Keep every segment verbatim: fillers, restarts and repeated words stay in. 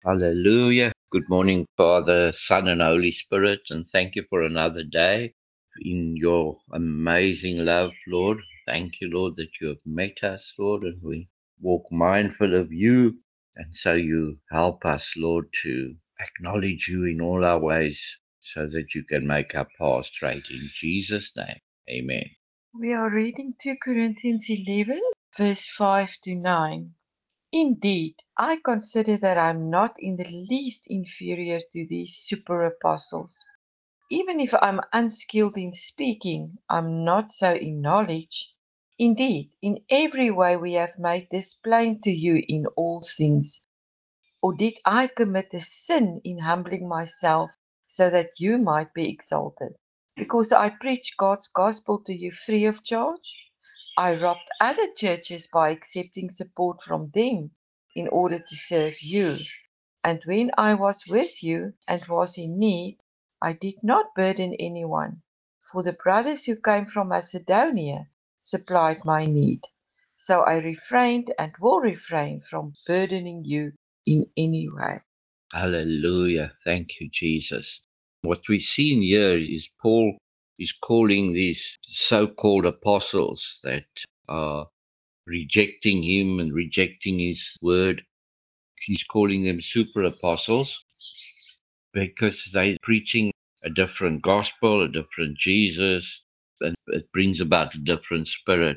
Hallelujah. Good morning, Father, Son, and Holy Spirit, and thank you for another day in your amazing love, Lord. Thank you, Lord, that you have met us, Lord, and we walk mindful of you. And so you help us, Lord, to acknowledge you in all our ways so that you can make our path straight. In Jesus' name, amen. We are reading two Corinthians eleven, verse five to nine. Indeed, I consider that I am not in the least inferior to these super apostles. Even if I am unskilled in speaking, I am not so in knowledge. Indeed, in every way we have made this plain to you in all things. Or did I commit a sin in humbling myself so that you might be exalted? Because I preach God's gospel to you free of charge? I robbed other churches by accepting support from them in order to serve you. And when I was with you and was in need, I did not burden anyone, for the brothers who came from Macedonia supplied my need. So I refrained and will refrain from burdening you in any way. Hallelujah. Thank you, Jesus. What we see in here is Paul is calling these so-called apostles that are rejecting him and rejecting his word. He's calling them super apostles because they're preaching a different gospel, a different Jesus, and it brings about a different spirit.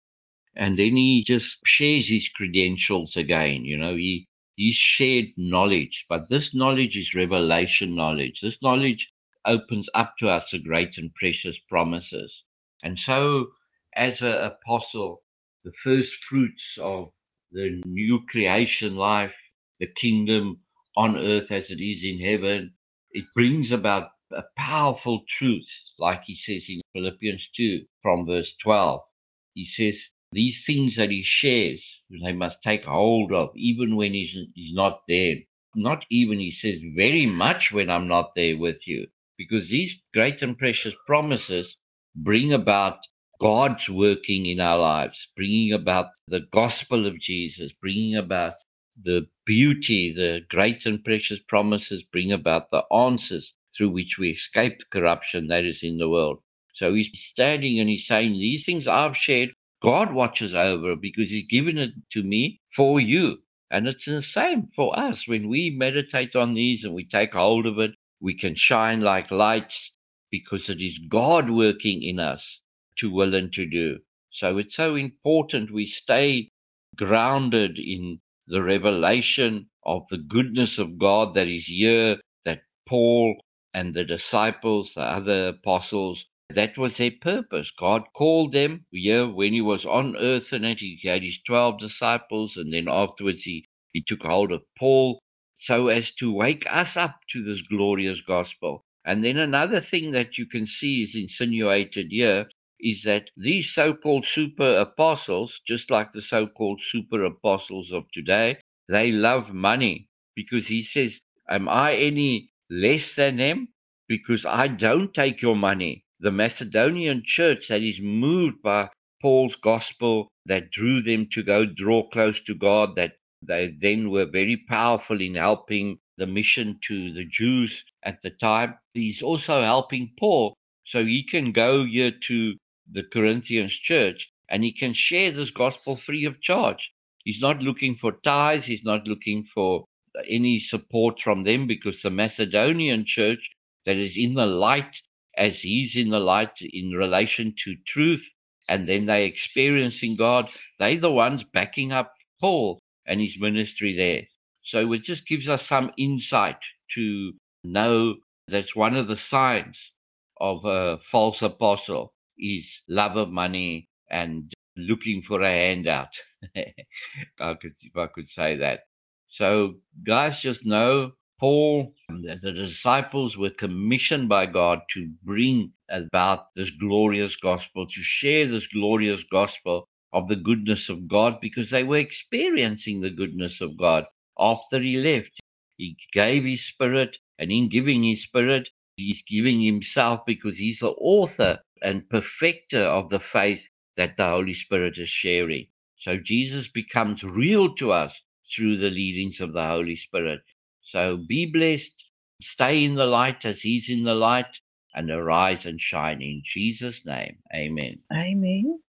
And then he just shares his credentials again. You know, he he's shared knowledge, but this knowledge is revelation knowledge. This knowledge opens up to us the great and precious promises. And so, as an apostle, the first fruits of the new creation life, the kingdom on earth as it is in heaven, it brings about a powerful truth, like he says in Philippians two from verse twelve. He says, these things that he shares, they must take hold of, even when he's, he's not there. Not even, he says, very much when I'm not there with you. Because these great and precious promises bring about God's working in our lives, bringing about the gospel of Jesus, bringing about the beauty, the great and precious promises bring about the answers through which we escape the corruption that is in the world. So he's standing and he's saying, these things I've shared, God watches over because he's given it to me for you. And it's the same for us. When we meditate on these and we take hold of it, we can shine like lights because it is God working in us to will and to do. So it's so important we stay grounded in the revelation of the goodness of God that is here, that Paul and the disciples, the other apostles, that was their purpose. God called them here when he was on earth, and he had his twelve disciples, and then afterwards he, he took hold of Paul so as to wake us up to this glorious gospel. And then another thing that you can see is insinuated here is that these so-called super apostles, just like the so-called super apostles of today, they love money because he says, am I any less than them? Because I don't take your money. The Macedonian church that is moved by Paul's gospel, that drew them to go draw close to God, that they then were very powerful in helping the mission to the Jews at the time. He's also helping Paul so he can go here to the Corinthians church and he can share this gospel free of charge. He's not looking for tithes, he's not looking for any support from them because the Macedonian church that is in the light as he's in the light in relation to truth, and then they experiencing God, they're the ones backing up Paul and his ministry there. So it just gives us some insight to know that's one of the signs of a false apostle is love of money and looking for a handout. I could, if I could say that. So, guys, just know Paul, that the disciples were commissioned by God to bring about this glorious gospel, to share this glorious gospel of the goodness of God, because they were experiencing the goodness of God after he left. He gave his spirit, and in giving his spirit, he's giving himself because he's the author and perfecter of the faith that the Holy Spirit is sharing. So Jesus becomes real to us through the leadings of the Holy Spirit. So be blessed, stay in the light as He's in the light, and arise and shine in Jesus' name. Amen. Amen.